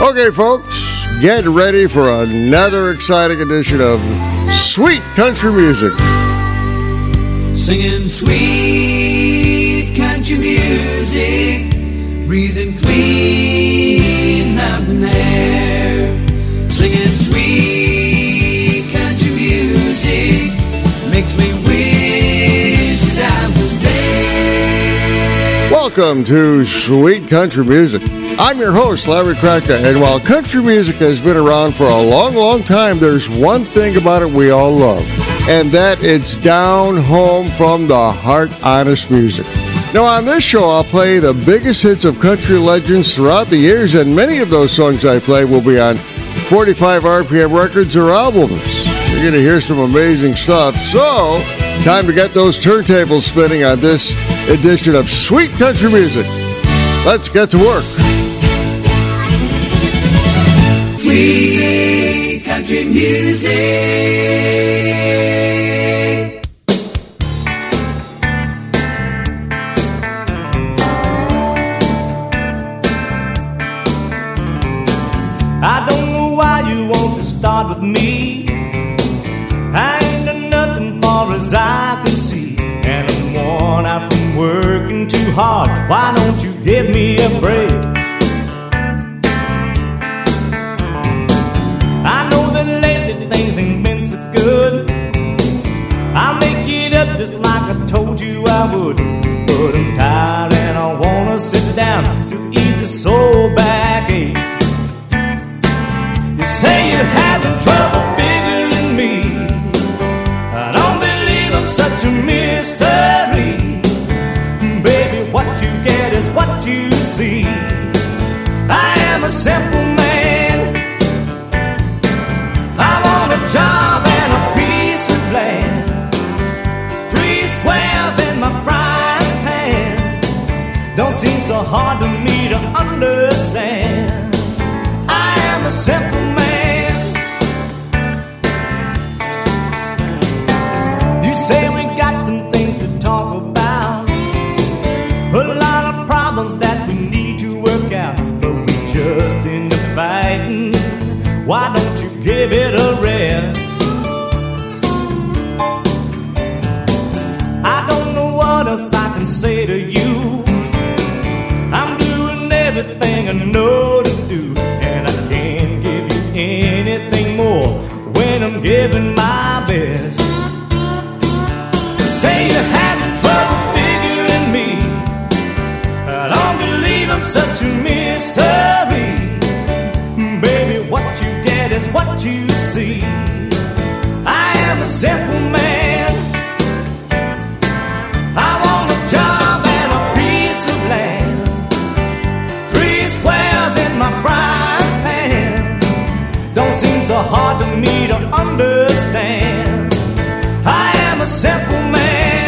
Okay, folks, get ready for another exciting edition of Sweet Country Music. Singing sweet country music, breathing clean mountain air. Singing sweet country music makes me wish that I was there. Welcome to Sweet Country Music. I'm your host, Larry Kraka, and while country music has been around for a long, long time, there's one thing about it we all love, and that it's down home from the heart, honest music. Now, on this show, I'll play the biggest hits of country legends throughout the years, and many of those songs I play will be on 45 RPM records or albums. You're going to hear some amazing stuff, so time to get those turntables spinning on this edition of Sweet Country Music. Let's get to work. Sweet country music. I don't know why you want to start with me. I ain't done nothing far as I can see, and I'm worn out from working too hard. Why don't you give me a break? I know that lately things ain't been so good. I'll make it up just like I told you I would. But I'm tired and I wanna sit down to ease the soul backache. You say you're having trouble figuring me. I don't believe I'm such a mystery. Baby, what you get is what you see. I am a simple man. Job and a piece of land, 3 squares in my frying pan. Don't seem so hard to me to understand. I am a simple man. You say we got some things to talk about, a lot of problems that we need to work out, but we just end up fighting. Why don't you give it a rest? I don't know what else I can say to you. I'm doing everything I know to do, and I can't give you anything more when I'm giving my best. Say you're having trouble figuring me. I don't believe I'm such a mystery. Baby, what you get is what you see. I am a simple man. I want a job and a piece of land, 3 squares in my frying pan. Don't seem so hard to me to understand. I am a simple man.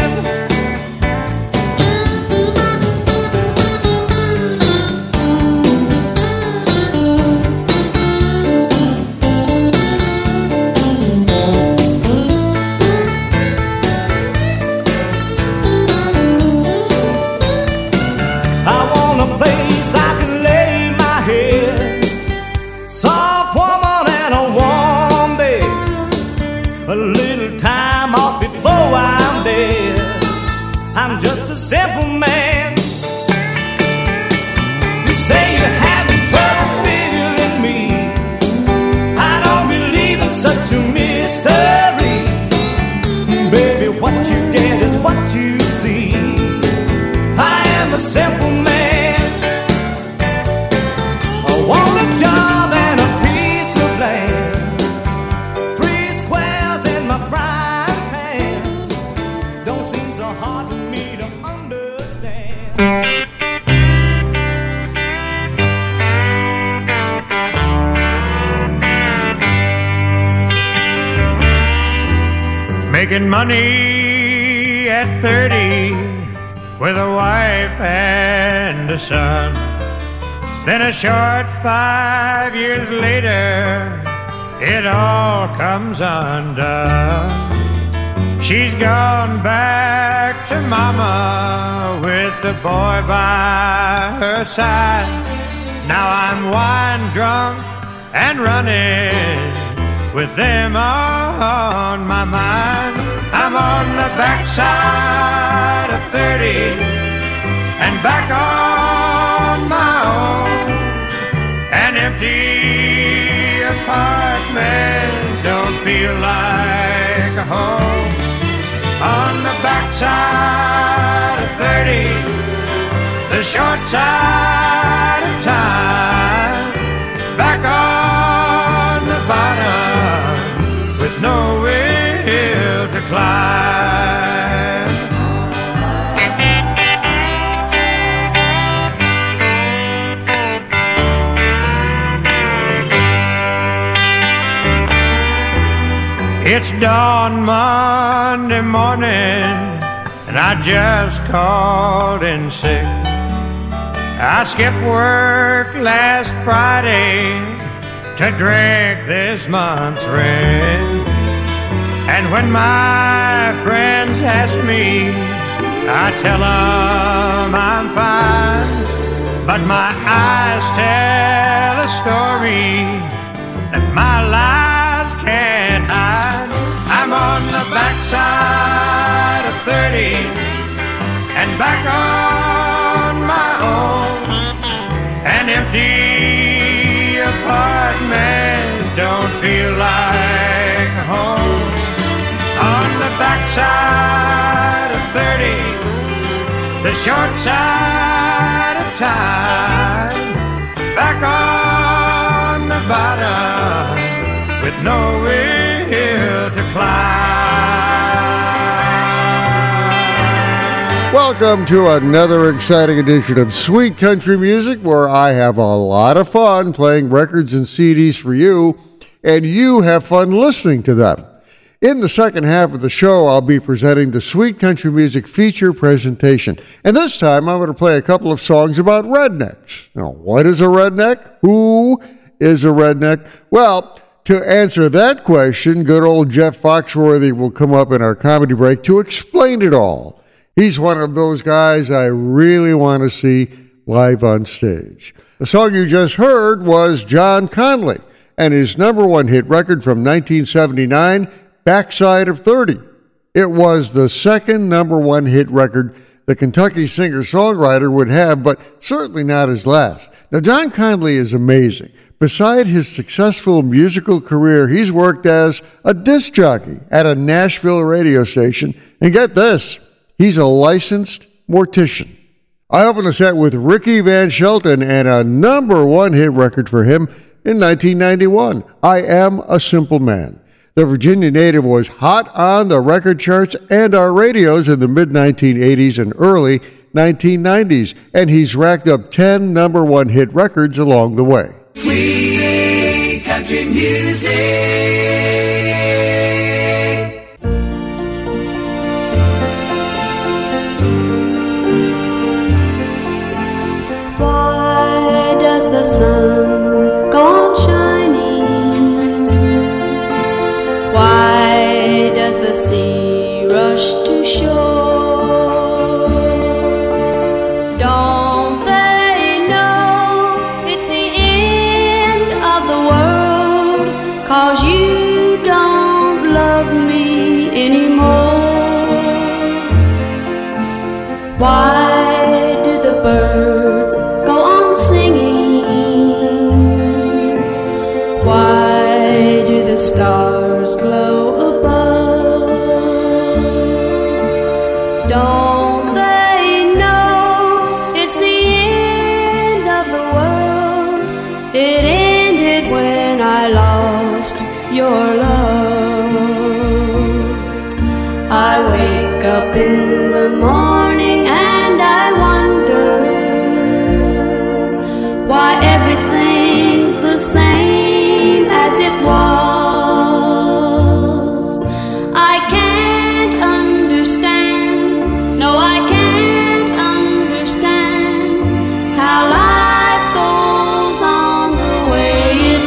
I'm just a simple man. You say you're having trouble figuring me. I don't believe in such a mystery. Baby, what you get is what you see. I am a simple man. I want a job and a piece of land, 3 squares in my frying pan. Don't seem so hard to me to understand. Making money at 30 with a wife and a son. Then a short 5 years later, it all comes undone. She's gone back to mama with the boy by her side. Now I'm wine drunk and running with them on my mind. I'm on the backside of 30 and back on my own. An empty apartment don't feel like a home. On the backside of 30, the short side of time, back on the bottom with no will to climb. It's dawn Monday morning and I just called in sick. I skipped work last Friday to drag this month's rent. And when my friends ask me, I tell them I'm fine. But my eyes tell a story that my lies can't hide. I'm on the backside of 30 and back on my own. An empty apartment don't feel like a home. On the backside of 30, the short side of time, back on the bottom with no will to climb. Welcome to another exciting edition of Sweet Country Music, where I have a lot of fun playing records and CDs for you, and you have fun listening to them. In the second half of the show, I'll be presenting the Sweet Country Music feature presentation. And this time, I'm going to play a couple of songs about rednecks. Now, what is a redneck? Who is a redneck? Well, to answer that question, good old Jeff Foxworthy will come up in our comedy break to explain it all. He's one of those guys I really want to see live on stage. The song you just heard was John Conlee and his number one hit record from 1979, Backside of 30. It was the second number one hit record the Kentucky singer-songwriter would have, but certainly not his last. Now, John Conlee is amazing. Beside his successful musical career, he's worked as a disc jockey at a Nashville radio station. And get this, he's a licensed mortician. I opened the set with Ricky Van Shelton and a number one hit record for him in 1991, I Am a Simple Man. The Virginia native was hot on the record charts and our radios in the mid-1980s and early 1990s, and he's racked up 10 number one hit records along the way. Sweet country music. Why does the sun go on shining? Why does the sea rush to shore? Don't they know it's the end of the world? 'Cause you don't love me anymore. Why do the birds go on singing? Why do the stars glow above? Don't they know it's the end of the world? It ended when I lost your love. I wake up in the morning and I wonder why everything's the same as it was. I can't understand, no I can't understand how life goes on the way it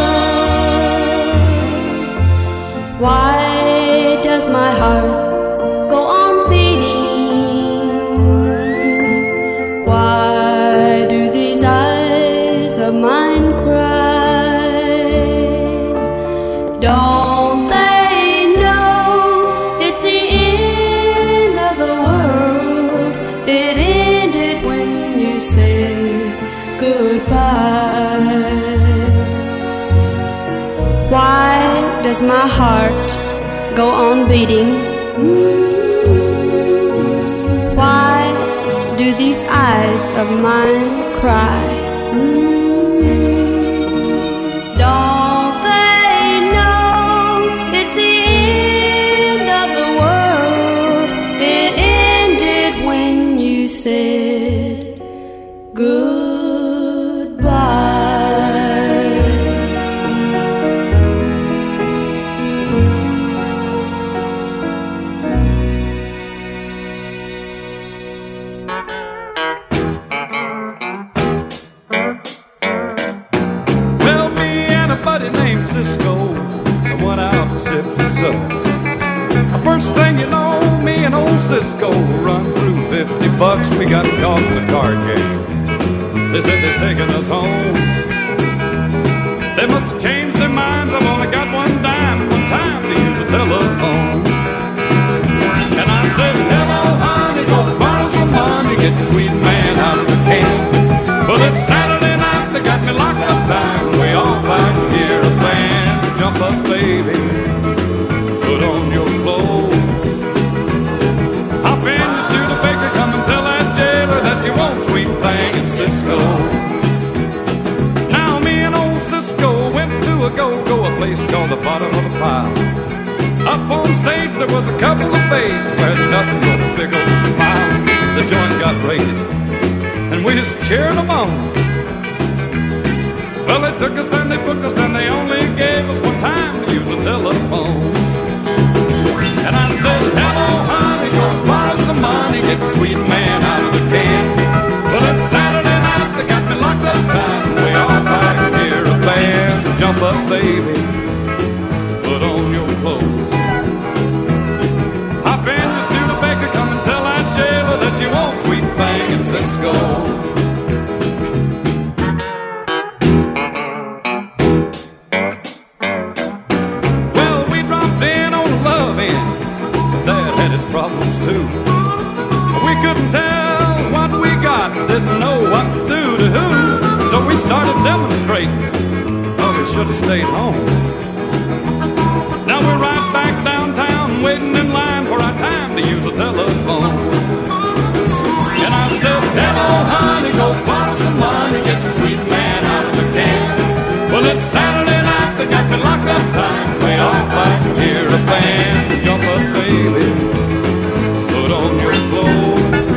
does. Why does my heart go on beating? mine cried. Don't they know it's the end of the world? It ended when you said goodbye. Why does my heart go on beating? Why do these eyes of mine cry? Don't they know it's the end of the world? It ended when you said goodbye. First thing you know, me and old Cisco run through $50. We got caught in the card game. They said they're taking us home. They must have changed their minds. I've only got one dime, one time to use a telephone. And I said, hello, honey, go borrow some money, get your sweet man out of the can. Well, it's Saturday night, they got me locked up time. We all fight to hear a band. Jump up, baby, put on your clothes. Hop in the Studebaker, come and tell that jailer that you want sweet thing in Cisco. Now me and old Cisco went to a go-go, a place called the Bottom of the Pile. Up on stage there was a couple of babes wearing nothing but a big old smile. The joint got raided, and we just cheered them on. Well, they took us and they took us, and they only gave us one time to use the telephone. And I said, hello, honey, go borrow some money, get the sweet man out of the can. Well, it's Saturday night, they got me locked up tight, and we all fight to hear a band. Jump up, baby, put on your clothes. Hop in the Studebaker, come and tell that jailer that you want sweet thing in Cisco. Didn't know what to do to who, so we started demonstrating. Oh, we should have stayed home. Now we're right back downtown, waiting in line for our time to use the telephone. And I said, hello, honey, go borrow some money, get your sweet man out of the can. Well, it's Saturday night, they got me locked up tight. We all fight to hear a band. Jump up, baby, put on your clothes.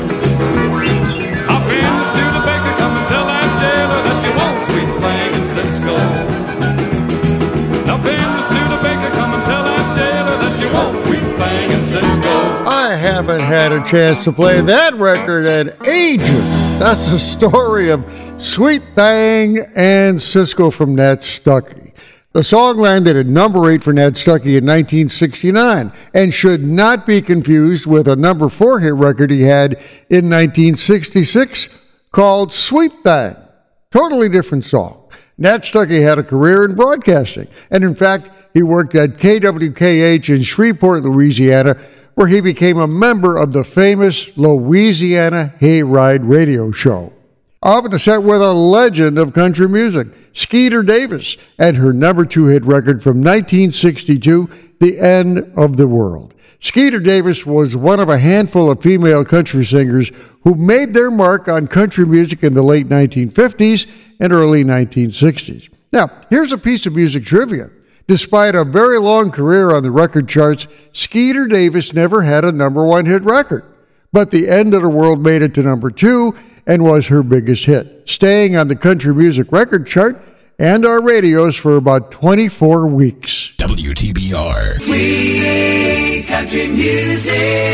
I haven't had a chance to play that record in ages. That's the story of Sweet Thing and Cisco from Nat Stuckey. The song landed at number 8 for Nat Stuckey in 1969 and should not be confused with a number 4 hit record he had in 1966 called Sweet Thing. Totally different song. Nat Stuckey had a career in broadcasting, and in fact, he worked at KWKH in Shreveport, Louisiana, where he became a member of the famous Louisiana Hayride radio show. Off in the set with a legend of country music, Skeeter Davis, and her number 2 hit record from 1962, The End of the World. Skeeter Davis was one of a handful of female country singers who made their mark on country music in the late 1950s and early 1960s. Now, here's a piece of music trivia. Despite a very long career on the record charts, Skeeter Davis never had a number 1 hit record. But The End of the World made it to number 2 and was her biggest hit, staying on the country music record chart and our radios for about 24 weeks. WTBR. Sweet country music.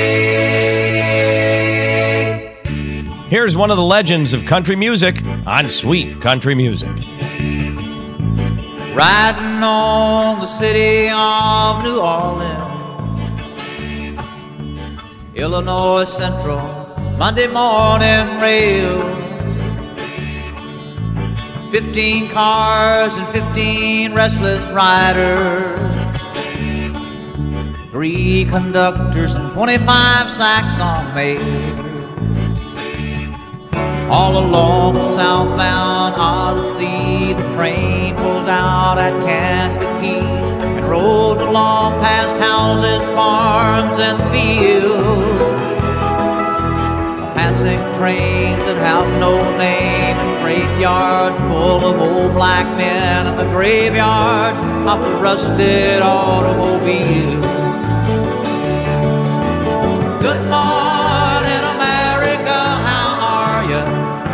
Here's one of the legends of country music on Sweet Country Music. Riding on the city of New Orleans, Illinois Central, Monday morning rail. 15 cars and 15 restless riders, 3 conductors and 25 sacks on mail. All along the southbound Odyssey, the train pulled out at Kankakee and rolled along past houses, farms, and fields. Passing trains that have no name, and graveyards full of old black men, and the graveyard of the rusted automobile. Good morning, America, how are you?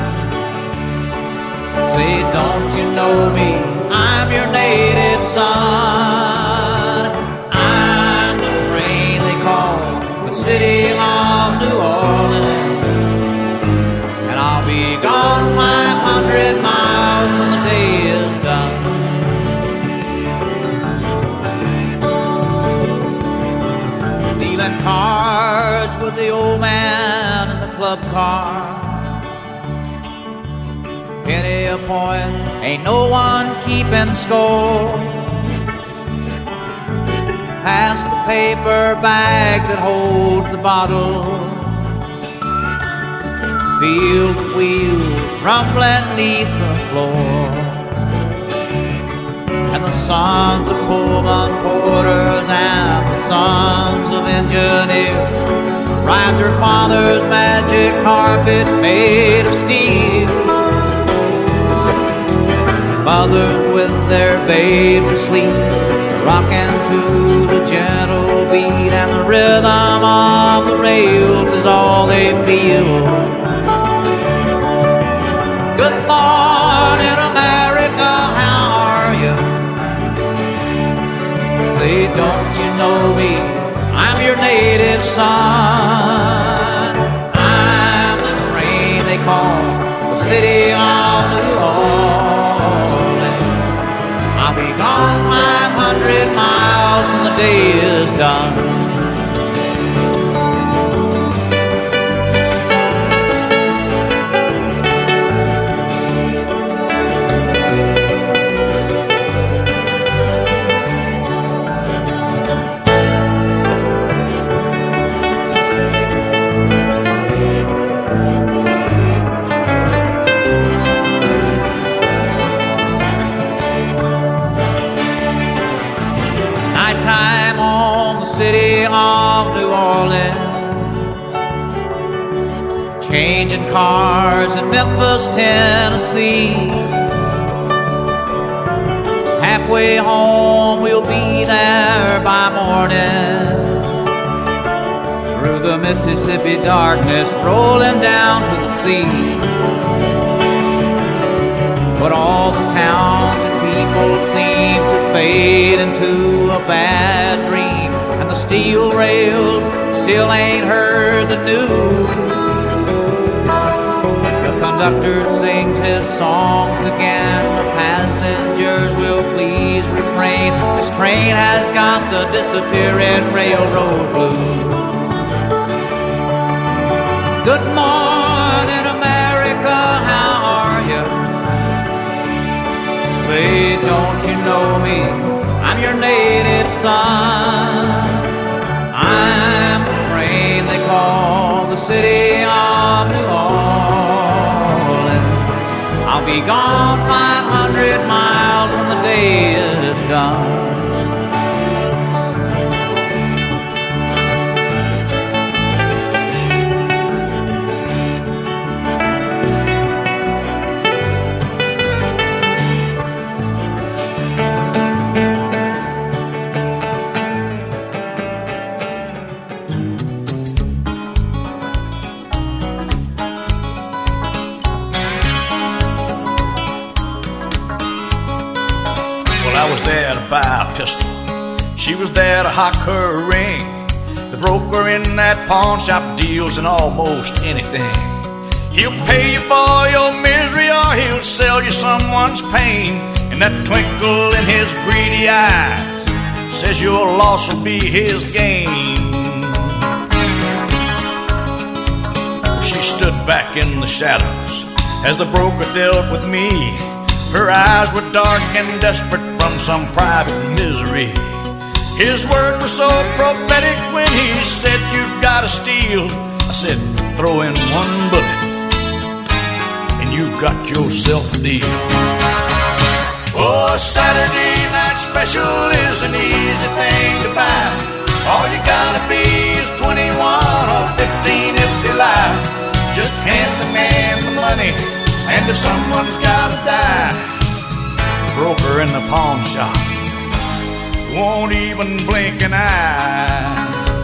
Say, don't you know me? I'm your native son. I'm the train they call the city of New Orleans. I'll be gone 500 miles when the day is done. Dealing cards with the old man in the club car. Penny a point, ain't no one keeping score. Pass the paper bag that holds the bottle. Feel the wheels rumbling neath the floor, and the sons of Pullman porters and the sons of engineers ride their father's magic carpet made of steel. Mothers with their babies asleep, rocking to the gentle beat, and the rhythm of the rails is all they feel. Good morning, America, how are you? Say, don't you know me? I'm your native son. I'm the train they call the city of New Orleans. I'll be gone 500 miles when the day is done. Nighttime on the city of New Orleans, changing cars in Memphis, Tennessee. Halfway home, we'll be there by morning. Through the Mississippi darkness, rolling down to the sea. But all the towns and people seem to fade into a bad dream, and the steel rails still ain't heard the news. The conductor sings his songs again, the passengers will please refrain. This train has got the disappearing railroad blues. Good morning, America, how are you? Say, don't you know me? I'm your native son. I'm the train they call the city of New Orleans. I'll be gone 500 miles when the day is done. I was there to buy a pistol. She was there to hock her ring. The broker in that pawn shop deals in almost anything. He'll pay you for your misery, or he'll sell you someone's pain. And that twinkle in his greedy eyes says your loss will be his gain. She stood back in the shadows as the broker dealt with me. Her eyes were dark and desperate from some private misery. His words were so prophetic when he said, "You gotta steal." I said, "Throw in one bullet and you got yourself a deal." Oh, a Saturday night special is an easy thing to buy. All you gotta be is 21 or 15 if you lie. Just hand the man the money, and if someone's gotta die, the broker in the pawn shop won't even blink an eye.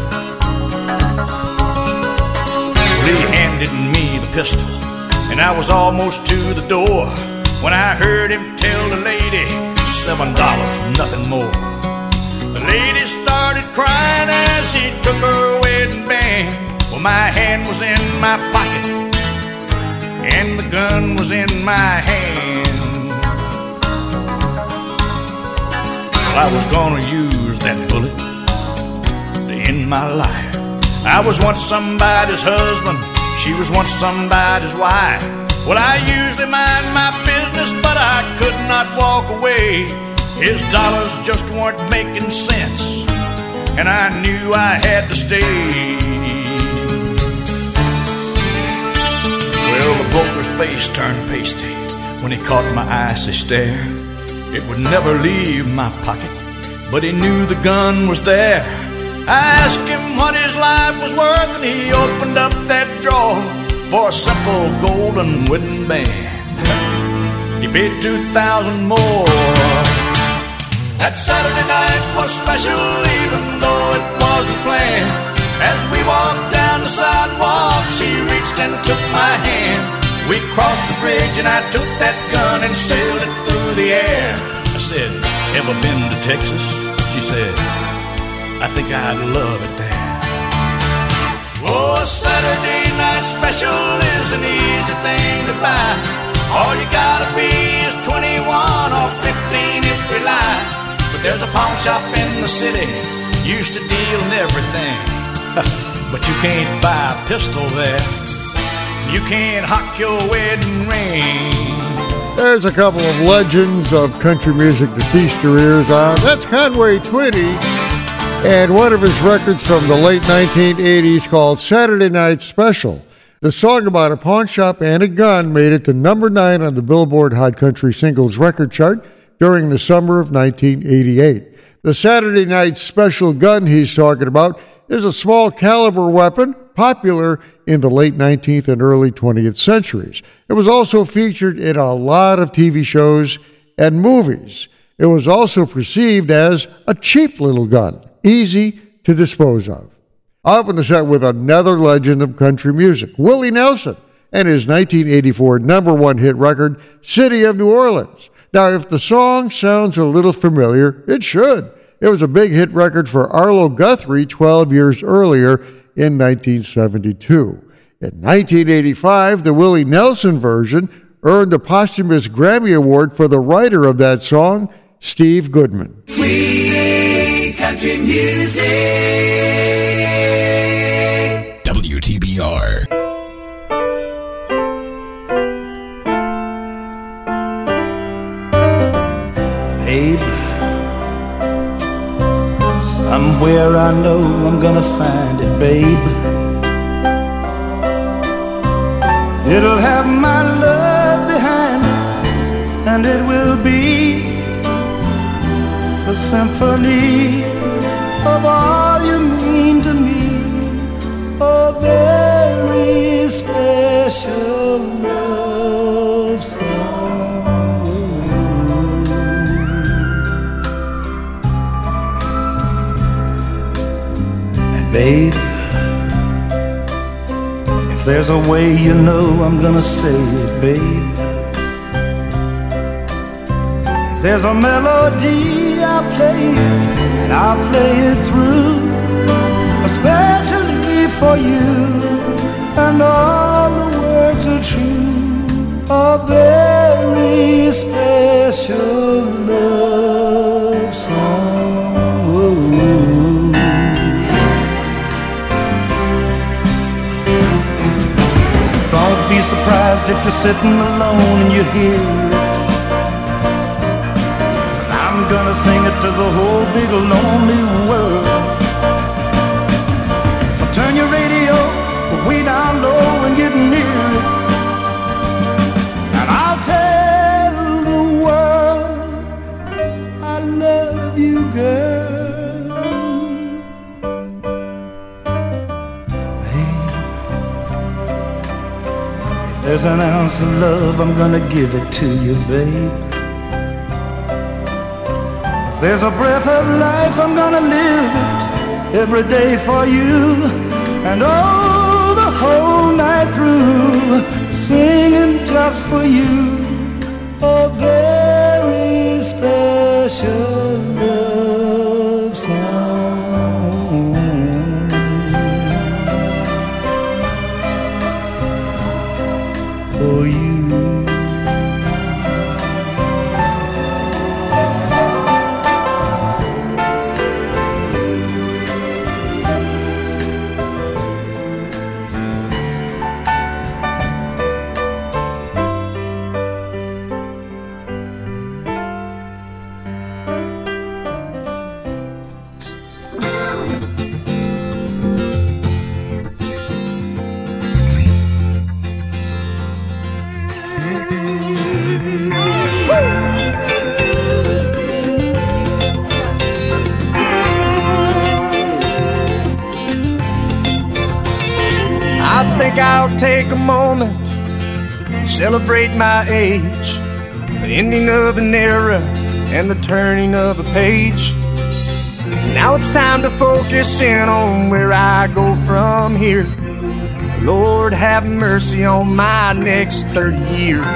Well, he handed me the pistol, and I was almost to the door when I heard him tell the lady, $7, nothing more. The lady started crying as he took her wedding band. Well, my hand was in my pocket, and the gun was in my hand. Well, I was gonna use that bullet to end my life. I was once somebody's husband, she was once somebody's wife. Well, I usually mind my business, but I could not walk away. His dollars just weren't making sense, and I knew I had to stay. Well, the broker's face turned pasty when he caught my icy stare. It would never leave my pocket, but he knew the gun was there. I asked him what his life was worth, and he opened up that drawer for a simple golden wedding band. He paid $2,000 more. That Saturday night was special, even though it wasn't planned. As we walked down the sidewalk, she reached and took my hand. We crossed the bridge and I took that gun and sailed it through the air. I said, "Ever been to Texas?" She said, "I think I'd love it there." Oh, a Saturday night special is an easy thing to buy. All you gotta be is 21 or 15 if you lie. But there's a pawn shop in the city used to deal in everything. But you can't buy a pistol there. You can't hock your wedding ring. There's a couple of legends of country music to feast your ears on. That's Conway Twitty, and one of his records from the late 1980s called Saturday Night Special. The song about a pawn shop and a gun made it to number 9 on the Billboard Hot Country Singles Record Chart during the summer of 1988. The Saturday Night Special gun he's talking about is a small caliber weapon popular in the late 19th and early 20th centuries. It was also featured in a lot of TV shows and movies. It was also perceived as a cheap little gun, easy to dispose of. I open the set with another legend of country music, Willie Nelson, and his 1984 number 1 hit record, City of New Orleans. Now, if the song sounds a little familiar, it should. It was a big hit record for Arlo Guthrie 12 years earlier in 1972. In 1985, the Willie Nelson version earned a posthumous Grammy Award for the writer of that song, Steve Goodman. Sweet country music. WTBR. Babe, somewhere I know I'm gonna find it, babe. It'll have my love behind it, and it will be a symphony of all you mean to me, a very special love song. And babe, if there's a way you know I'm gonna say it, babe. If there's a melody I'll play it, and I'll play it through, especially for you, and all the words are true, a very special love song. Ooh. Don't be surprised if you're sitting alone and you hear it I'm gonna sing it to the whole big lonely world. So turn your radio way down low and get near it, and I'll tell the world I love you, girl. Hey, if there's an ounce of love, I'm gonna give it to you, babe. If there's a breath of life, I'm gonna live it every day for you. And oh, the whole night through, singing just for you a very special love song for you. I think I'll take a moment to celebrate my age, the ending of an era and the turning of a page. Now it's time to focus in on where I go from here. Lord, have mercy on my next 30 years.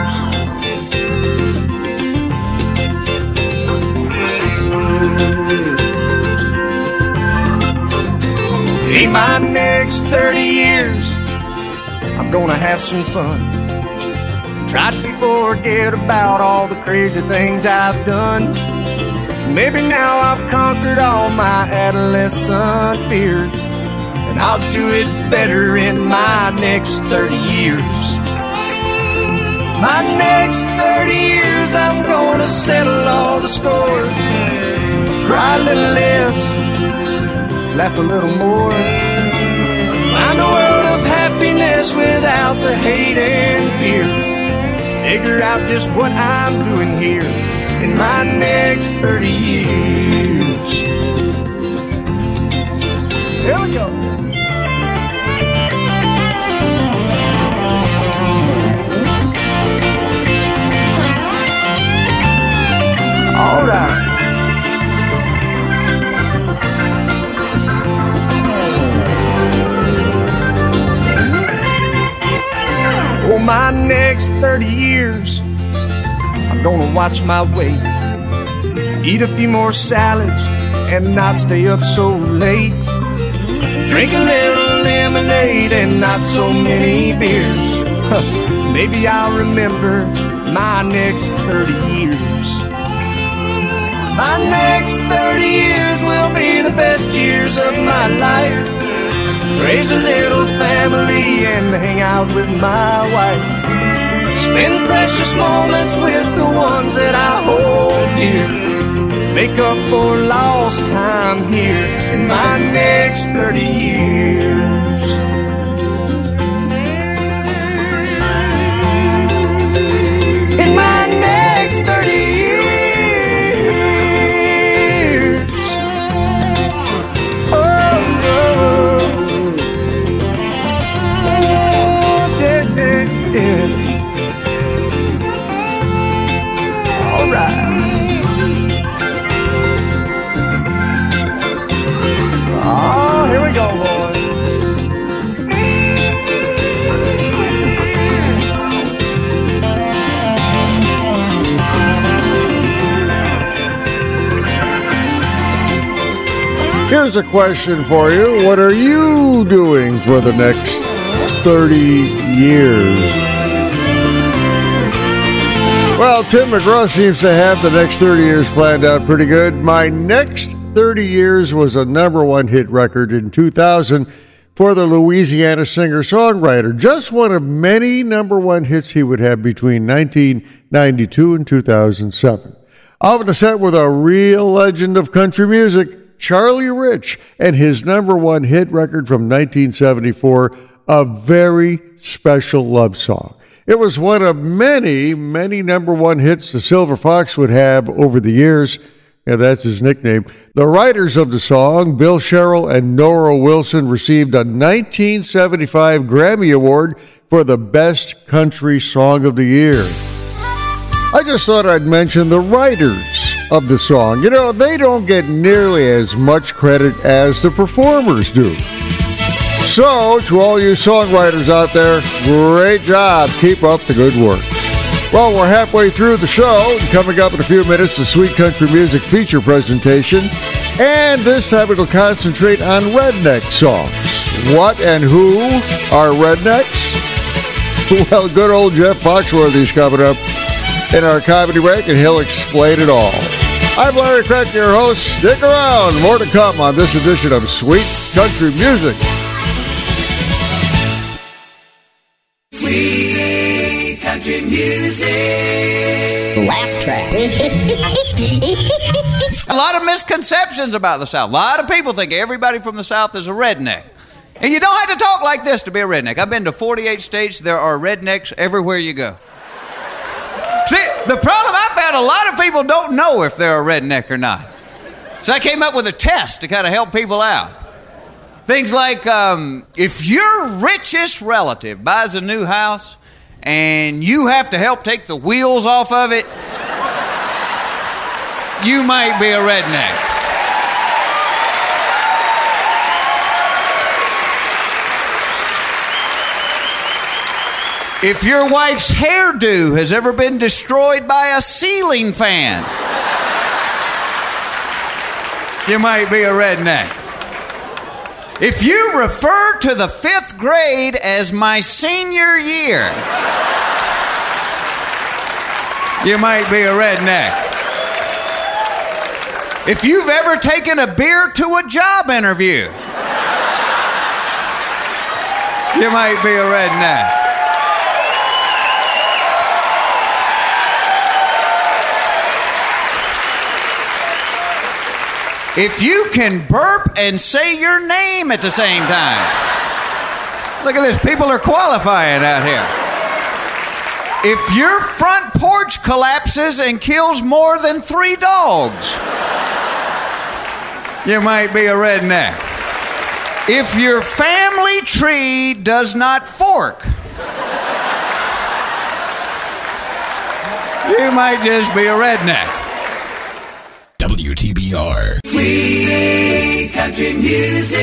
In my next 30 years, I'm gonna have some fun. Try to forget about all the crazy things I've done. Maybe now I've conquered all my adolescent fears, and I'll do it better in my next 30 years. My next 30 years, I'm gonna settle all the scores. Cry a little less, laugh a little more. Find a world of happiness without the hate and fear. Figure out just what I'm doing here in my next 30 years. Here we go. All right. For my next 30 years, I'm gonna watch my weight, eat a few more salads, and not stay up so late. Drink a little lemonade and not so many beers. Maybe I'll remember my next 30 years. My next 30 years will be the best years of my life. Raise a little family and hang out with my wife. Spend precious moments with the ones that I hold dear. Make up for lost time here in my next 30 years. In my next 30 years. All right. Oh, here we go, boys. Here's a question for you. What are you doing for the next 30 years? Well, Tim McGraw seems to have the next 30 years planned out pretty good. My Next 30 Years was a #1 hit record in 2000 for the Louisiana singer-songwriter. Just one of many #1 hits he would have between 1992 and 2007. Off the set with a real legend of country music, Charlie Rich, and his #1 hit record from 1974, A Very Special Love Song. It was one of many, many #1 hits the Silver Fox would have over the years. Yeah, that's his nickname. The writers of the song, Bill Sherrill and Nora Wilson, received a 1975 Grammy Award for the Best Country Song of the Year. I just thought I'd mention the writers of the song. You know, they don't get nearly as much credit as the performers do. So, to all you songwriters out there, great job. Keep up the good work. Well, we're halfway through the show, and coming up in a few minutes, the Sweet Country Music feature presentation. And this time it'll concentrate on redneck songs. What and who are rednecks? Well, good old Jeff Foxworthy's coming up in our comedy break, and he'll explain it all. I'm Larry Crack, your host. Stick around. More to come on this edition of Sweet Country Music. Sweet country music. Laugh track. A lot of misconceptions about the South. A lot of people think everybody from the South is a redneck. And you don't have to talk like this to be a redneck. I've been to 48 states. There are rednecks everywhere you go. See, the problem I found, a lot of people don't know if they're a redneck or not. So I came up with a test to kind of help people out. Things like, if your richest relative buys a new house and you have to help take the wheels off of it, you might be a redneck. If your wife's hairdo has ever been destroyed by a ceiling fan, you might be a redneck. If you refer to the 5th grade as my senior year, you might be a redneck. If you've ever taken a beer to a job interview, you might be a redneck. If you can burp and say your name at the same time. Look at this. People are qualifying out here. If your front porch collapses and kills more than 3 dogs, you might be a redneck. If your family tree does not fork, you might just be a redneck. WTBR. Sweet country music.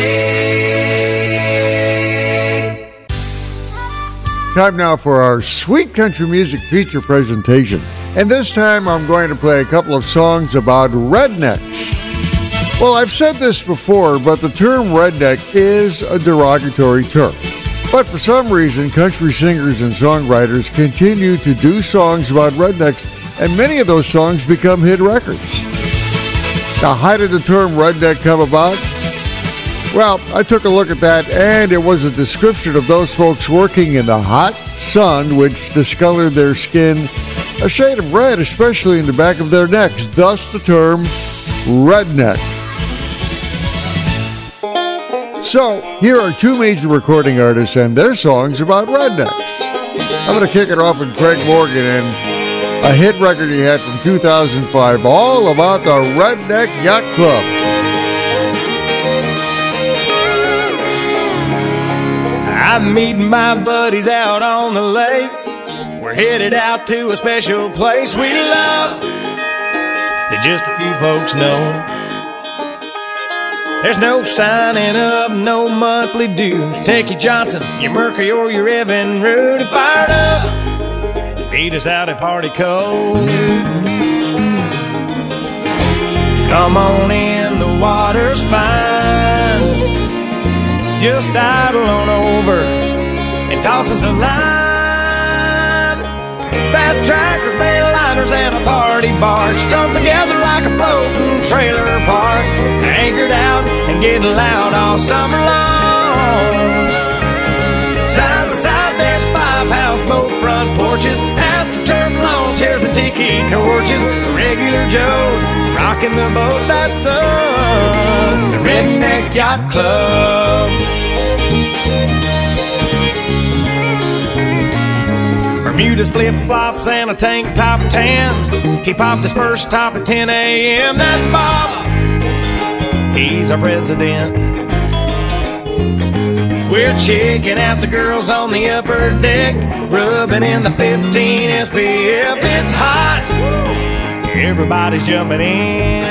Time now for our Sweet Country Music feature presentation. And this time I'm going to play a couple of songs about rednecks. Well, I've said this before, but the term redneck is a derogatory term. But for some reason, country singers and songwriters continue to do songs about rednecks, and many of those songs become hit records. Now, how did the term redneck come about? Well, I took a look at that, and it was a description of those folks working in the hot sun, which discolored their skin a shade of red, especially in the back of their necks. Thus, the term redneck. So, here are 2 major recording artists and their songs about rednecks. I'm going to kick it off with Craig Morgan and a hit record he had from 2005, all about the Redneck Yacht Club. I'm meeting my buddies out on the lake. We're headed out to a special place we love that just a few folks know. There's no signing up, no monthly dues. Take your Johnson, your Mercury, or your Evan Rudy fired up. Meet us out at Party Cove. Come on in, the water's fine. Just idle on over and toss us a line. Fast tractors, mainliners, and a party barge strung together like a floating trailer park. Anchored out and getting loud all summer long. Side by side, there's 5 houseboat front porches, astroturf lawn chairs and tiki tiki torches, regular Joes, rocking the boat, that's us, the Redneck Yacht Club. Bermuda flip-flops and a tank top tan. He popped his first top at 10 a.m. That's Bob. He's our president. We're checking out the girls on the upper deck, rubbing in the 15 SPF. It's hot. Everybody's jumping in.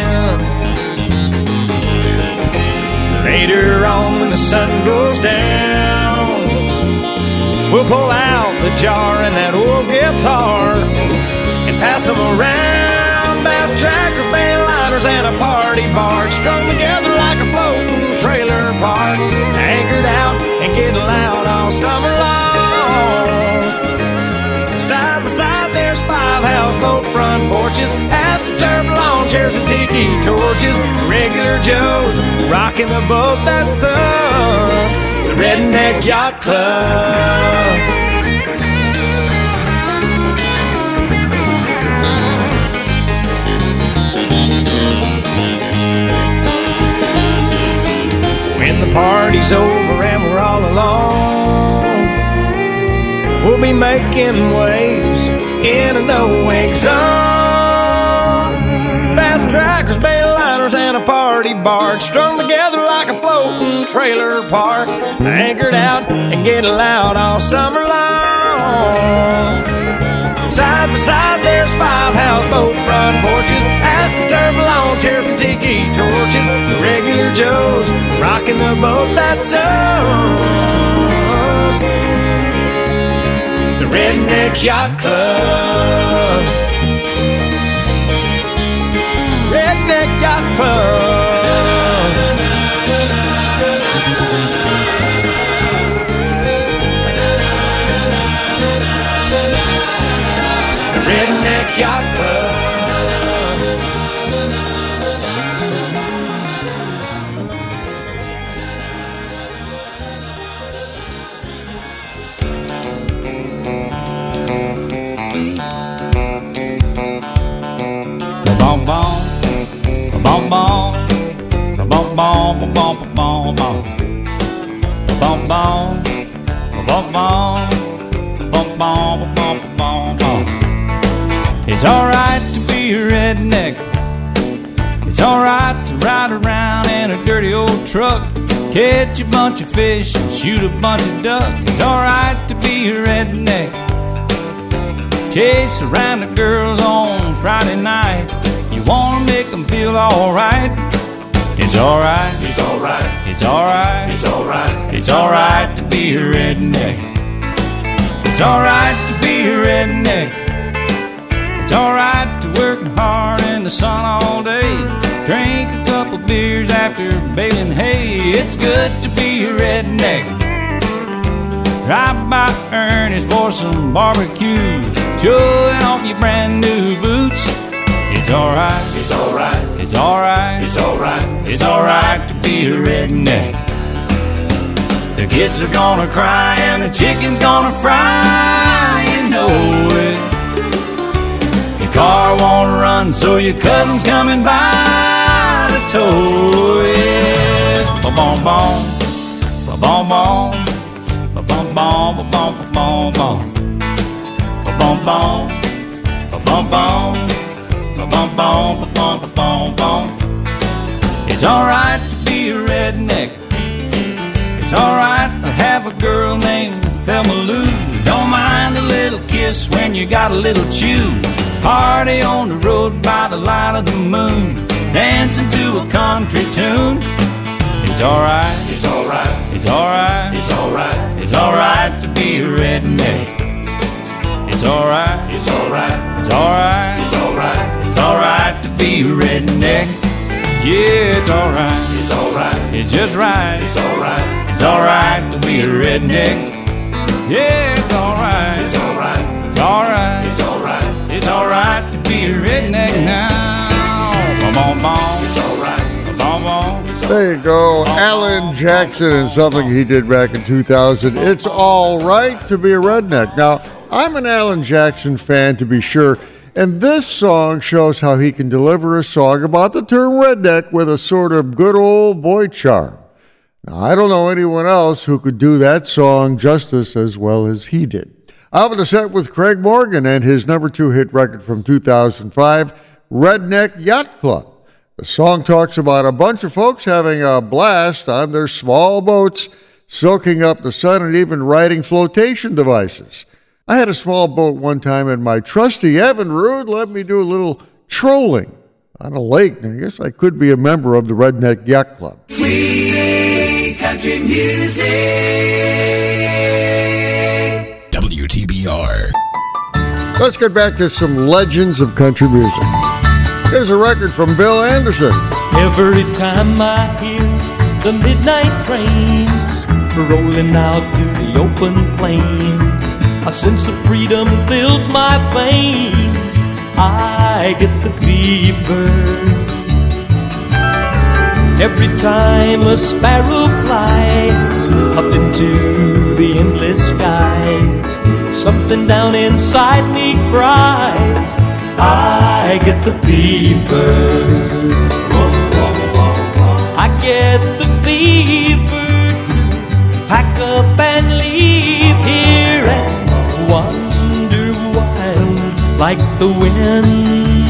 Later on when the sun goes down, we'll pull out the jar and that old guitar and pass them around. Bass trackers, bandliners, and a party bark strung together like a floating trailer park, anchored out and getting loud all summer long. Side by side there's 5 houseboat front porches, astroturf lawn chairs and tiki torches, regular Joes rocking the boat, that's us, the Redneck Yacht Club. When the party's over and we're all alone, we'll be making waves in a no-wake zone. Fast trackers, bandliners, and a party bark strung together like a floating trailer park, anchored out and getting loud all summer long. Side by side there's 5 houseboat front porches, astroturf lawn chairs and tiki torches, the regular Joes rocking the boat, that's us, the Redneck Yacht Club. Redneck Yacht Club. The Redneck Yacht Club. Bom bom, bom bom, bom bom, bom bom, bom bom, bom bom, bom bom, bom bom. It's alright to be a redneck. It's alright to ride around in a dirty old truck, catch a bunch of fish and shoot a bunch of duck. It's alright to be a redneck. Chase around the girls on Friday night. You wanna make them feel alright. It's alright. It's alright. It's alright. It's alright. It's alright to be a redneck. It's alright to be a redneck. It's alright to work hard in the sun all day, drink a couple beers after baling hay. It's good to be a redneck. Drive by Ernest for some barbecue, showing off your brand new boots. It's alright. It's alright. It's alright. It's alright. It's alright to be a redneck. The kids are gonna cry and the chicken's gonna fry, you know it. The car won't run, so your cousin's coming by to tow it. Ba-bom bom, ba-bom bom, ba-bom bom, ba-bom bom bom, ba-bom bom, ba-bom bom, ba-bom bom, ba-bom bom bom. It's alright to be a redneck. It's alright to have a girl named Thelma Lou. Don't mind a little kiss when you got a little chew. Party on the road by the light of the moon, dancing to a country tune. It's alright. It's alright. It's alright. It's alright. It's alright to be a redneck. It's alright. It's alright. It's alright. It's alright. It's alright to be a redneck. Yeah, it's alright. It's alright. It's just right. It's alright. It's alright to be a redneck. Yeah, it's alright. It's alright. It's alright. It's alright. It's alright to be a redneck now. Ba-bom-bom. It's alright. Ba-bom-bom. There you go, Alan Jackson, and something he did back in 2000. It's all right to be a redneck. Now, I'm an Alan Jackson fan, to be sure, And this song shows how he can deliver a song about the term redneck with a sort of good old boy charm. Now, I don't know anyone else who could do that song justice as well as he did. I'm going to set with Craig Morgan and his number 2 hit record from 2005, Redneck Yacht Club. The song talks about a bunch of folks having a blast on their small boats, soaking up the sun and even riding flotation devices. I had a small boat one time, and my trusty Evan Rude let me do a little trolling on a lake. And I guess I could be a member of the Redneck Yacht Club. Sweet country music. WTBR. Let's get back to some legends of country music. Here's a record from Bill Anderson. Every time I hear the midnight trains rolling out to the open plains, a sense of freedom fills my veins. I get the fever. Every time a sparrow flies up into the endless skies, something down inside me cries, I get the fever. I get the fever to pack up and leave here and wander wild like the wind.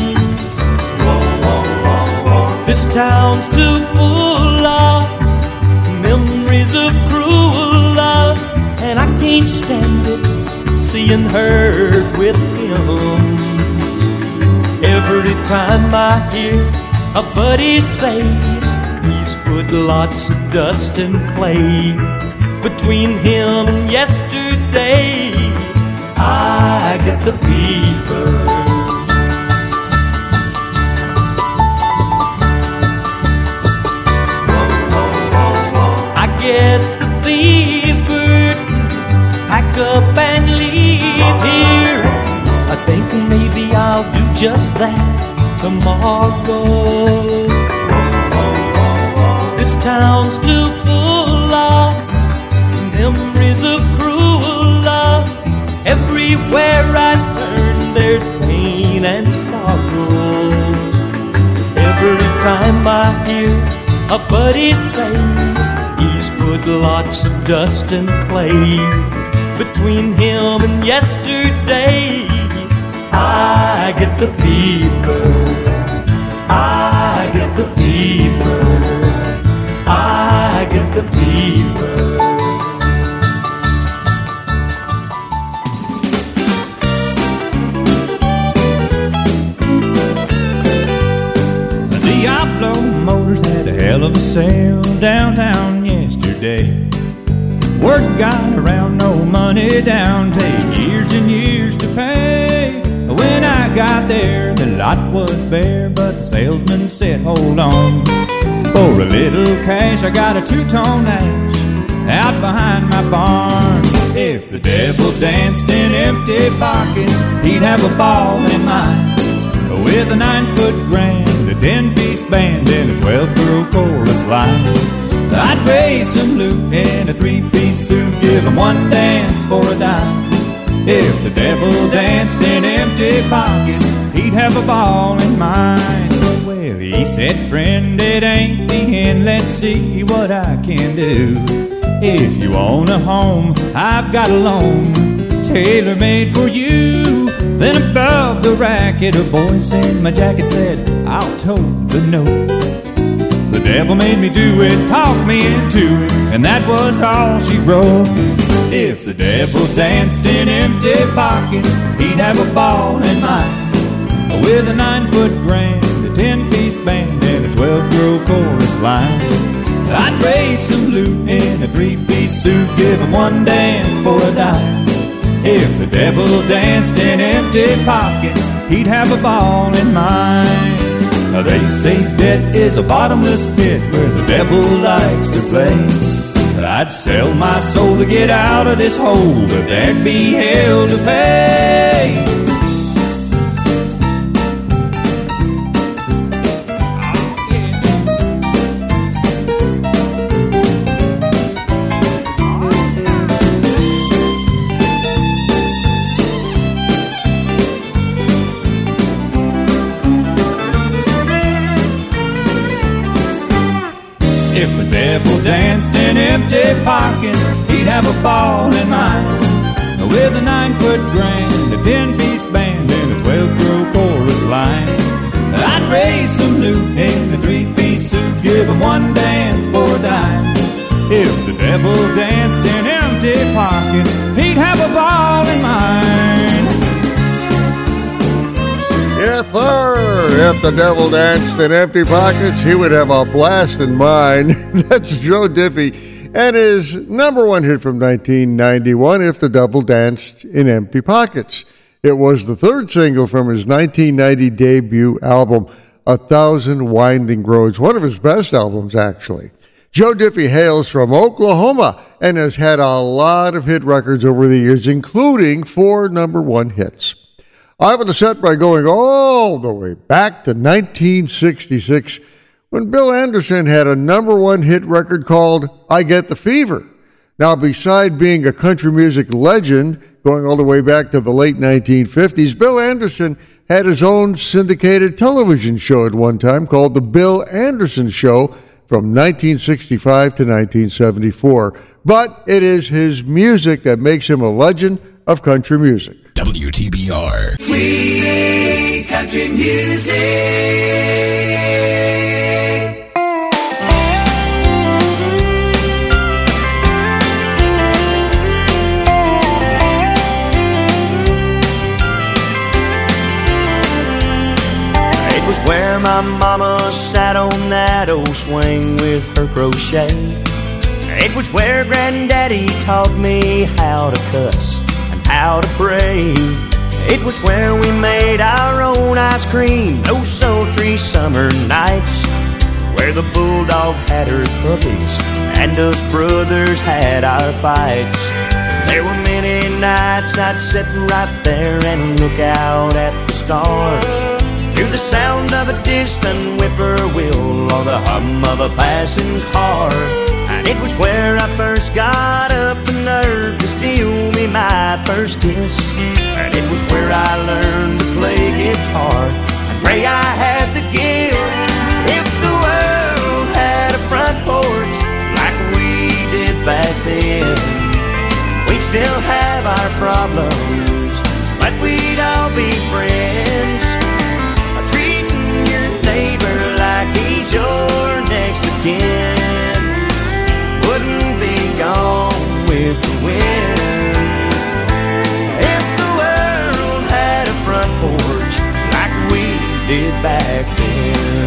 This town's too full of memories of cruel love, and I can't stand it seeing her with him. Every time I hear a buddy say he's put lots of dust and clay between him and yesterday, I get the fever. I get the fever, pack up and leave here. I think maybe I'll do just that tomorrow. This town's too full of memories of cruel love. Everywhere I turn there's pain and sorrow. Every time I hear a buddy say he's put lots of dust and clay between him and yesterday, I get the fever. I get the fever. I get the fever. The Diablo Motors had a hell of a sale downtown yesterday. Word got around, no money down, take years and years to pay. When I got there, the lot was bare, but the salesman said, hold on. For a little cash, I got a 2-tone ash out behind my barn. If the devil danced in empty pockets, he'd have a ball in mine. With a 9-foot grand, a 10-piece band, and a 12-girl chorus line. I'd raise some loot in a 3-piece suit, give him one dance for a dime. If the devil danced in empty pockets, he'd have a ball in mine. Well, he said, friend, it ain't the end, let's see what I can do. If you own a home, I've got a loan, tailor-made for you. Then above the racket, a voice in my jacket said, I'll tote the note. The devil made me do it, talked me into it, and that was all she wrote. If the devil danced in empty pockets, he'd have a ball in mine. With a 9-foot grand, a 10-piece band, and a 12-girl chorus line. I'd raise some loot in a 3-piece suit, give him one dance for a dime. If the devil danced in empty pockets, he'd have a ball in mine. Now they say debt is a bottomless pit where the devil likes to play. I'd sell my soul to get out of this hole, but there'd be hell to pay. If the devil danced in empty pockets, he'd have a ball in mine. With a 9-foot grand, a 10-piece band, and a 12-girl chorus line. I'd raise some loot in a 3-piece suit, give him one dance for a dime. If the devil danced in empty pockets, he'd have a ball in mine. Yes, sir. If the devil danced in empty pockets, he would have a blast in mine. That's Joe Diffie and his number one hit from 1991, If the Devil Danced in Empty Pockets. It was the third single from his 1990 debut album, 1,000 Winding Roads, one of his best albums, actually. Joe Diffie hails from Oklahoma and has had a lot of hit records over the years, including 4 number one hits. I opened the set by going all the way back to 1966 when Bill Anderson had a number one hit record called I Get the Fever. Now, beside being a country music legend, going all the way back to the late 1950s, Bill Anderson had his own syndicated television show at one time called The Bill Anderson Show from 1965 to 1974. But it is his music that makes him a legend of country music. WTBR. Sweet country music. Where my mama sat on that old swing with her crochet. It was where Granddaddy taught me how to cuss and how to pray. It was where we made our own ice cream those sultry summer nights, where the bulldog had her puppies and us brothers had our fights. There were many nights I'd sit right there and look out at the stars, through the sound of a distant whippoorwill or the hum of a passing car. And it was where I first got up the nerve to steal me my first kiss. And it was where I learned to play guitar and pray I had the gift. If the world had a front porch like we did back then, we'd still have our problems, but we'd all be friends. Neighbor like he's your next of kin, wouldn't be gone with the wind. If the world had a front porch like we did back then.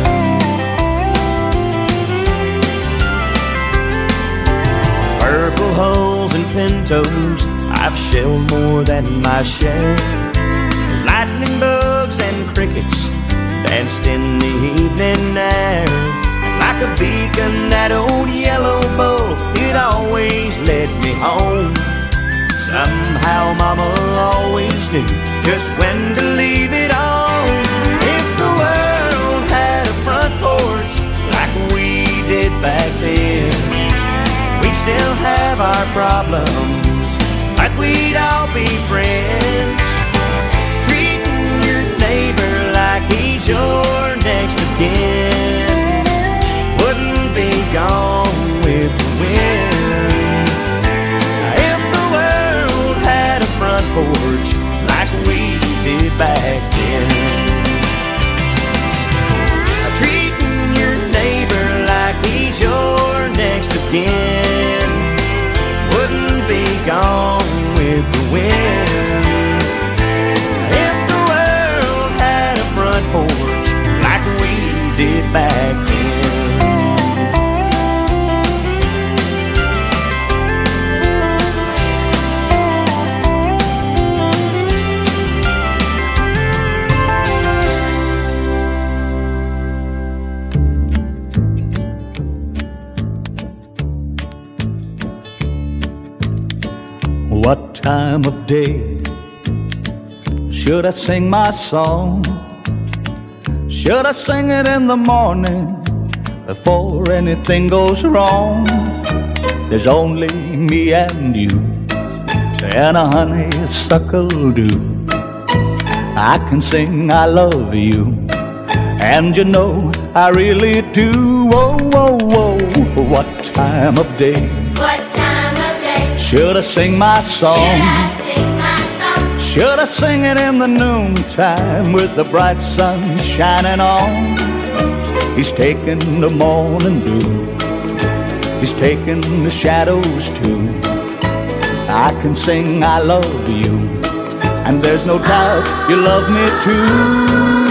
Purple hulls and pintos, I've shelled more than my share. There's lightning bugs and crickets danced in the evening air, and like a beacon that old yellow bull, it always led me home. Somehow mama always knew just when to leave it on. If the world had a front porch like we did back then, we'd still have our problems, but we'd all be friends. Treating your neighbor like he's your next of kin, wouldn't be gone with the wind. If the world had a front porch like we did back then, treating your neighbor like he's your next of kin, wouldn't be gone with the wind. Porch like we did back then. What time of day should I sing my song? Should I sing it in the morning before anything goes wrong? There's only me and you and a honeysuckle dew. I can sing I love you, and you know I really do. Whoa, whoa, whoa, what time of day? What time of day? Should I sing my song? Should I sing my song? Should I sing it in the noontime with the bright sun shining on? He's taking the morning dew, he's taking the shadows too. I can sing I love you, and there's no doubt you love me too.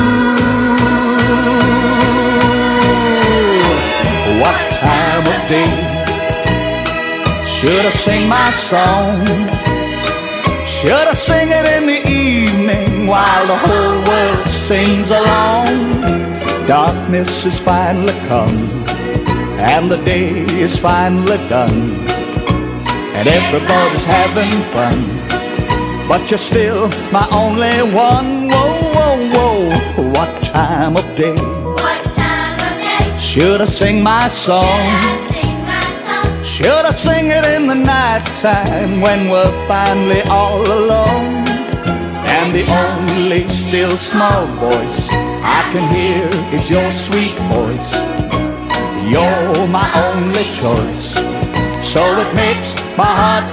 What time of day should I sing my song? Should I sing it in the evening while the whole world sings along? Darkness has finally come, and the day is finally done, and everybody's having fun, but you're still my only one. Whoa, whoa, whoa, what time of day? What time of day? Should I sing my song? Should I sing my song? Should I sing it in the night time when we're finally all alone, and the only still small voice I can hear is your sweet voice? You're my only choice, so it makes my heart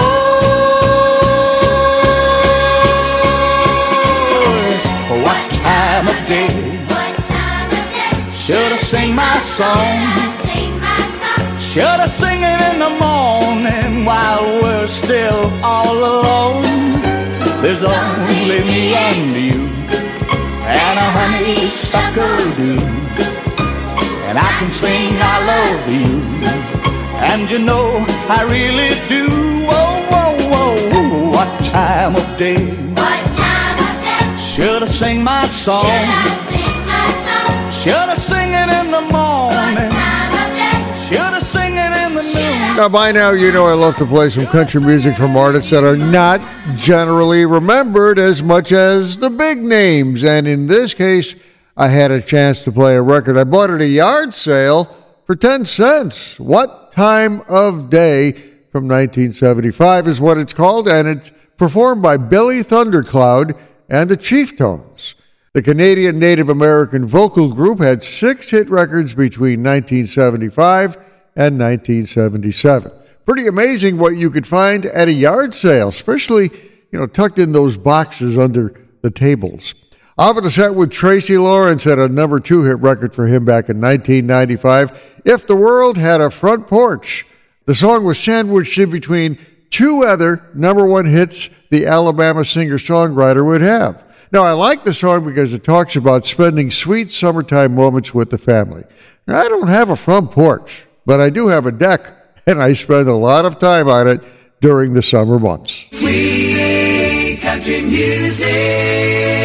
rejoice. What time of day? What time of day? Should I sing my song? Should I sing my song? Should I sing it in the morning while we're still all alone? There's only me and you, and a honeysuckle dew, and I can sing I love you, and you know I really do. Whoa, whoa, whoa, what time of day? What time of day? Should I sing my song? Should I sing my song? Should I sing it in the morning? What time of day? Should I sing it in the noon? Now, by now, you know I love to play some country music from artists that are not generally remembered as much as the big names. And in this case, I had a chance to play a record I bought at a yard sale for 10 cents. What Time of Day from 1975 is what it's called, and it's performed by Billy Thundercloud and the Chieftones. The Canadian Native American vocal group had 6 hit records between 1975 and 1977. Pretty amazing what you could find at a yard sale, especially, tucked in those boxes under the tables. Off of the set with Tracy Lawrence had a number 2 hit record for him back in 1995, If the World Had a Front Porch. The song was sandwiched in between 2 other number 1 hits the Alabama singer-songwriter would have. Now, I like the song because it talks about spending sweet summertime moments with the family. Now, I don't have a front porch, but I do have a deck, and I spend a lot of time on it during the summer months. Sweet country music.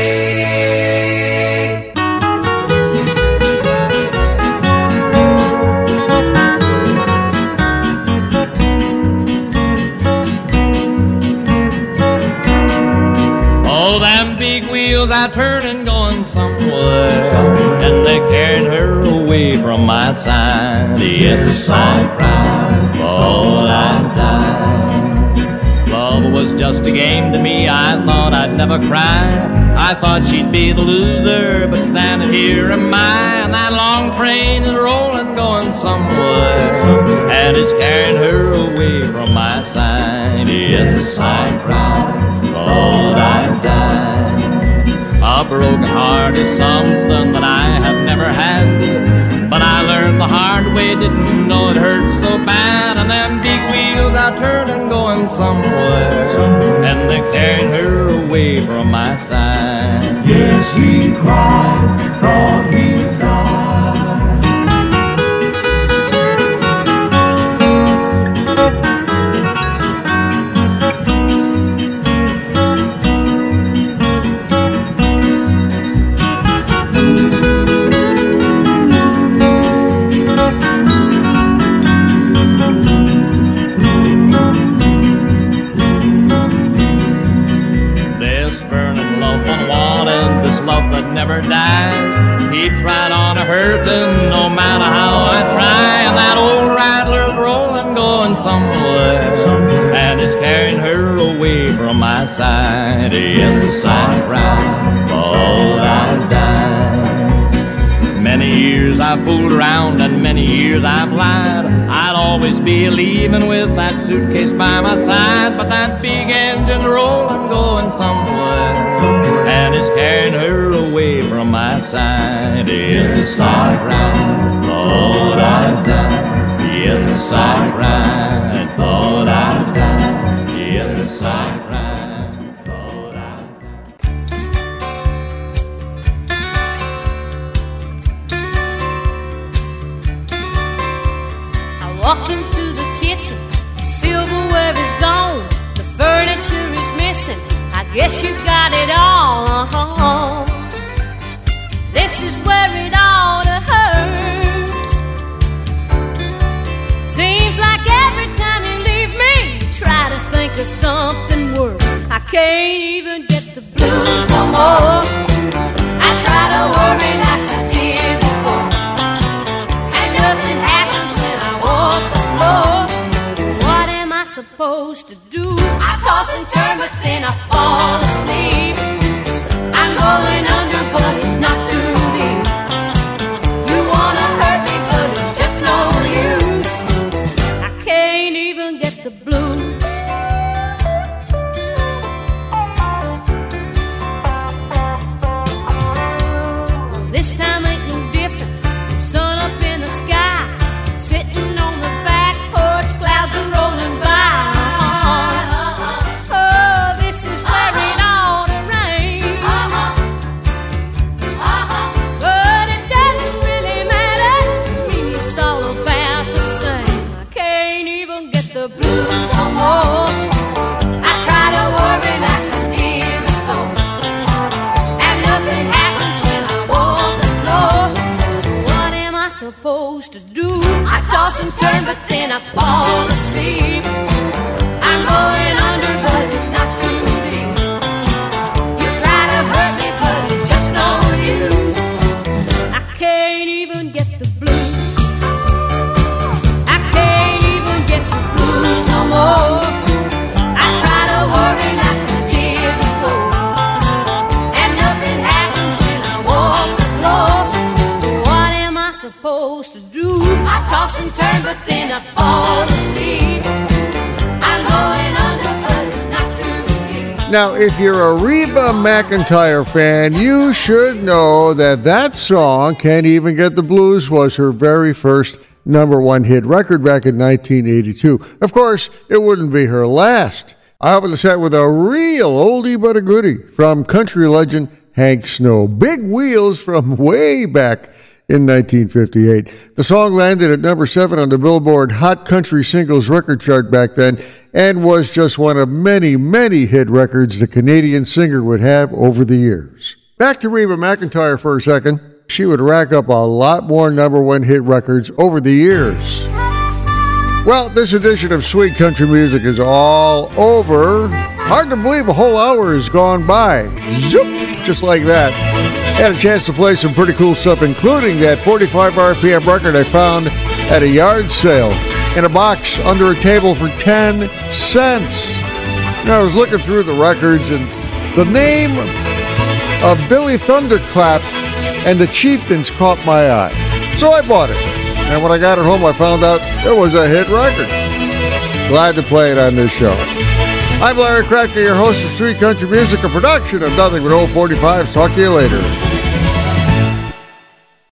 Oh, them big wheels are turning, going somewhere, and they're carrying her away from my side. Yes, I cried, oh, I died. Love was just a game to me, I thought I'd never cry. I thought she'd be the loser, but standing here am I. And that long train is rolling, going somewhere, and it's carrying her away from my side. Yes, I cried, oh, I died. A broken heart is something that I have never had, but I learned the hard way, didn't know it hurt so bad. And them big wheels are turning, going somewhere, and they're carrying her away from my side. Yes, he cried, thought he'd die. Never dies, keeps right on a hurting no matter how I try. And that old rattler's rolling, going somewhere, and it's carrying her away from my side. Yes, I cried, oh, I died. Many years years I've fooled around and many years I've lied. I'd always be leaving with that suitcase by my side, but that big engine rolling, going somewhere, and it's carrying her away from my side. Yes, I cried, thought I'd die. Yes, I cried, thought I'd die. Yes, I cried, thought I'd die. I walk into the kitchen, the silverware is gone, the furniture is missing, I guess you got it all. This is where it ought to hurt. Seems like every time you leave me, you try to think of something worse. I can't even get the blues no more. I try to worry like I did before, and nothing happens when I walk the floor. So what am I supposed to do? I toss and turn, but then I fall asleep. I'm going under, but it's not too deep. You wanna hurt me, but it's just no use. I can't even get the blues. This time ain't no different. Sun up in the sky, sitting on the back porch, clouds are rolling by. Oh, this is where it ought to rain. But it doesn't really matter to me, it's all about the same. I can't even get the blues no more. I try to worry like I did before, and nothing happens when I walk the floor. So what am I supposed to do? I toss and turn, but then I fall asleep. I'm going under, but it's not too deep. You try to hurt me, but it's just no use. I can't even get the blues. I can't even get the blues no more. I try to worry like I did before, and nothing happens when I walk the floor. So what am I supposed to do? I toss and turn, but then I fall asleep. I'm going under, but it's not too deep. Now, if you're a Reba McEntire fan, you should know that song, Can't Even Get the Blues, was her very first #1 hit record back in 1982. Of course, it wouldn't be her last. I opened the set with a real oldie but a goodie from country legend Hank Snow. Big Wheels from way back in 1958. The song landed at #7 on the Billboard Hot Country Singles record chart back then and was just one of many, many hit records the Canadian singer would have over the years. Back to Reba McEntire for a second. She would rack up a lot more #1 hit records over the years. Well, this edition of Sweet Country Music is all over. Hard to believe a whole hour has gone by. Zoop! Just like that. Had a chance to play some pretty cool stuff, including that 45 RPM record I found at a yard sale in a box under a table for 10 cents. Now, I was looking through the records, and the name of Billy Thunderclap and the Chieftains caught my eye. So I bought it. And when I got it home, I found out it was a hit record. Glad to play it on this show. I'm Larry Kracker, your host of Sweet Country Music, a production of Nothing But Old 45s. Talk to you later.